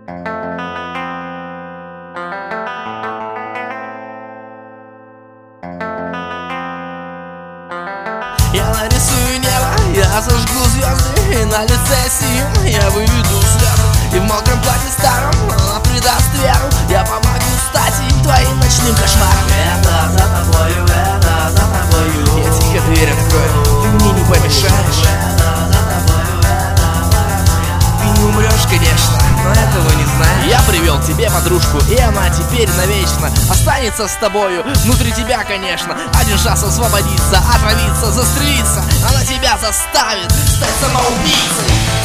Я нарисую небо, я зажгу звезды, и на лице синим я выведу слезы. И в мокром платье старом она придаст веру. Я помогу стать и твоим ночным кошмаром. Это за тобою, это за тобою. Я тихо дверь открою, ты мне не помешаешь. Это за тобою, это паранойя. Ты не умрешь, конечно, но этого не знаешь. Я привел к тебе подружку, и она теперь навечно останется с тобою. Внутри тебя, конечно, один шанс освободиться, отравиться, застрелиться. Она тебя заставит стать самоубийцей.